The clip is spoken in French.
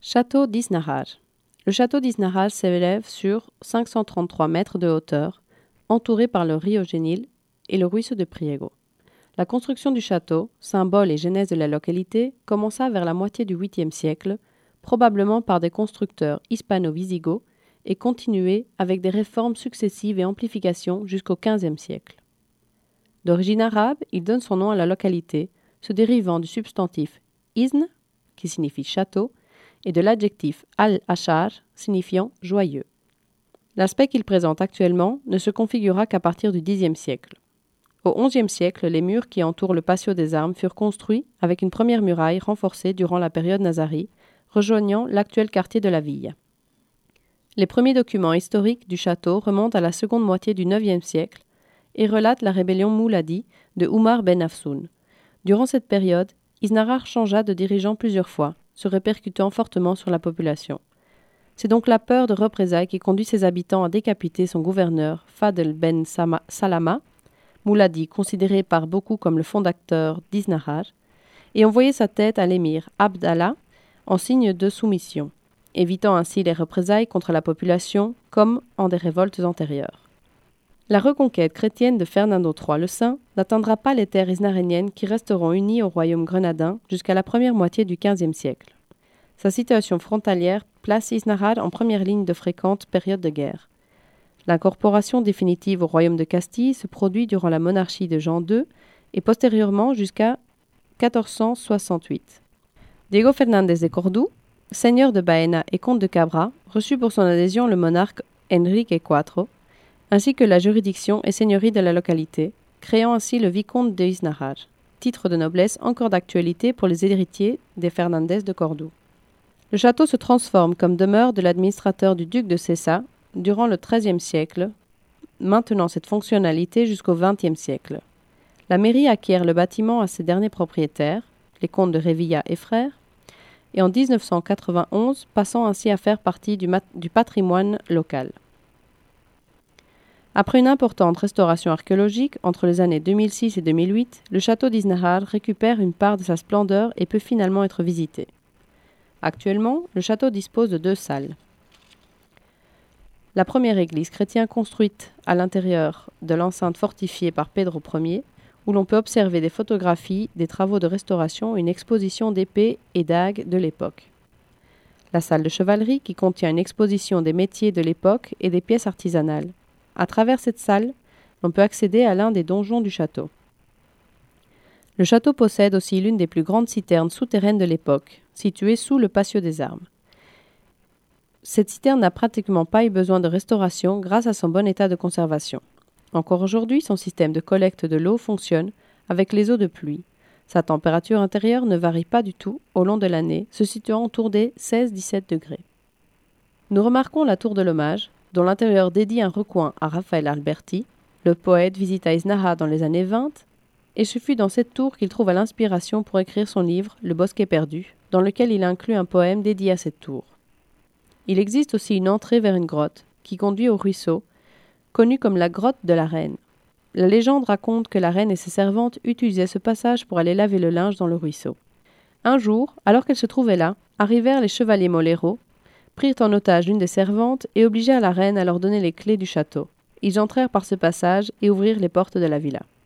Château d'Isnahar. Le château d'Isnahar s'élève sur 533 mètres de hauteur, entouré par le Rio Genil et le ruisseau de Priego. La construction du château, symbole et genèse de la localité, commença vers la moitié du 8e siècle, probablement par des constructeurs hispano-visigoths, et continuée avec des réformes successives et amplifications jusqu'au 15e siècle. D'origine arabe, il donne son nom à la localité, se dérivant du substantif isn, qui signifie château, et de l'adjectif al-ashar, signifiant joyeux. L'aspect qu'il présente actuellement ne se configura qu'à partir du Xe siècle. Au XIe siècle, les murs qui entourent le patio des armes furent construits avec une première muraille renforcée durant la période nazarie, rejoignant l'actuel quartier de la ville. Les premiers documents historiques du château remontent à la seconde moitié du IXe siècle et relatent la rébellion Mouladi de Oumar ben Hafsoun. Durant cette période, Isnahar changea de dirigeant plusieurs fois, se répercutant fortement sur la population. C'est donc la peur de représailles qui conduit ses habitants à décapiter son gouverneur, Fadl ben Salama, Mouladi considéré par beaucoup comme le fondateur d'Isnahar, et envoyer sa tête à l'émir Abdallah en signe de soumission, évitant ainsi les représailles contre la population comme en des révoltes antérieures. La reconquête chrétienne de Fernando III le Saint n'atteindra pas les terres isnaréniennes qui resteront unies au royaume grenadin jusqu'à la première moitié du XVe siècle. Sa situation frontalière place Isnahar en première ligne de fréquentes périodes de guerre. L'incorporation définitive au royaume de Castille se produit durant la monarchie de Jean II et postérieurement jusqu'à 1468. Diego Fernández de Cordoue, seigneur de Baena et comte de Cabra, reçut pour son adhésion le monarque Enrique IV, ainsi que la juridiction et seigneurie de la localité, créant ainsi le vicomte de Isnahar, titre de noblesse encore d'actualité pour les héritiers des Fernández de Cordoue. Le château se transforme comme demeure de l'administrateur du duc de Sessa durant le XIIIe siècle, maintenant cette fonctionnalité jusqu'au XXe siècle. La mairie acquiert le bâtiment à ses derniers propriétaires, les comtes de Révilla et frères, et en 1991 passant ainsi à faire partie du patrimoine local. Après une importante restauration archéologique entre les années 2006 et 2008, le château d'Isnahar récupère une part de sa splendeur et peut finalement être visité. Actuellement, le château dispose de 2 salles. La première église chrétienne construite à l'intérieur de l'enceinte fortifiée par Pedro Ier, où l'on peut observer des photographies, des travaux de restauration et une exposition d'épées et dagues de l'époque. La salle de chevalerie qui contient une exposition des métiers de l'époque et des pièces artisanales. À travers cette salle, on peut accéder à l'un des donjons du château. Le château possède aussi l'une des plus grandes citernes souterraines de l'époque, située sous le patio des armes. Cette citerne n'a pratiquement pas eu besoin de restauration grâce à son bon état de conservation. Encore aujourd'hui, son système de collecte de l'eau fonctionne avec les eaux de pluie. Sa température intérieure ne varie pas du tout au long de l'année, se situant autour des 16-17 degrés. Nous remarquons la tour de l'hommage, dont l'intérieur dédie un recoin à Raphaël Alberti. Le poète visita Isnahar dans les années 20, et ce fut dans cette tour qu'il trouva l'inspiration pour écrire son livre « Le bosquet perdu », dans lequel il inclut un poème dédié à cette tour. Il existe aussi une entrée vers une grotte, qui conduit au ruisseau, connue comme la grotte de la reine. La légende raconte que la reine et ses servantes utilisaient ce passage pour aller laver le linge dans le ruisseau. Un jour, alors qu'elles se trouvaient là, arrivèrent les chevaliers Molero, prirent en otage l'une des servantes et obligèrent la reine à leur donner les clés du château. Ils entrèrent par ce passage et ouvrirent les portes de la villa.